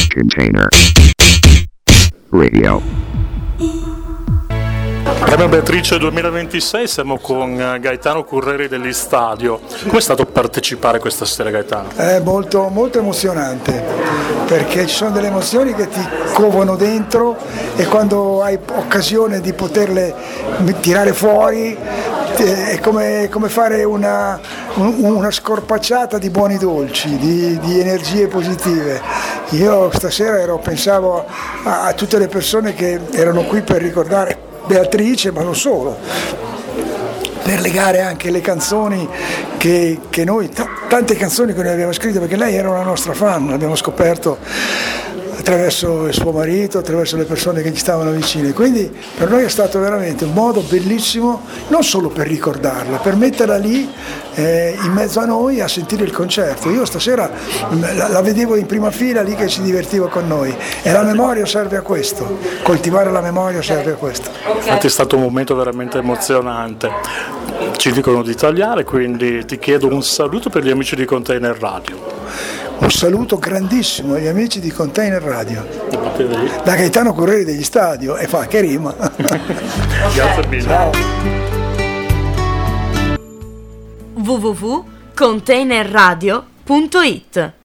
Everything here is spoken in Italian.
Container Radio. Premio Beatrice 2026, siamo con Gaetano Curreri degli Stadio. Com'è stato partecipare questa sera, Gaetano? È molto, molto emozionante, perché ci sono delle emozioni che ti covono dentro e quando hai occasione di poterle tirare fuori è come fare una scorpacciata di buoni dolci, di energie positive. Io stasera pensavo a tutte le persone che erano qui per ricordare Beatrice, ma non solo, per legare anche le canzoni che noi, tante canzoni che noi abbiamo scritto, perché lei era una nostra fan, l'abbiamo scoperto attraverso il suo marito, attraverso le persone che ci stavano vicine. Quindi per noi è stato veramente un modo bellissimo, non solo per ricordarla, per metterla lì in mezzo a noi a sentire il concerto. Io stasera la vedevo in prima fila lì che si divertiva con noi, e la memoria serve a questo, coltivare la memoria serve a questo. Infatti è stato un momento veramente emozionante. Ci dicono di tagliare, quindi ti chiedo un saluto per gli amici di Container Radio. Un saluto grandissimo agli amici di Container Radio, da Gaetano Curreri degli Stadio, e fa che rima. Grazie mille. Ciao. www.containerradio.it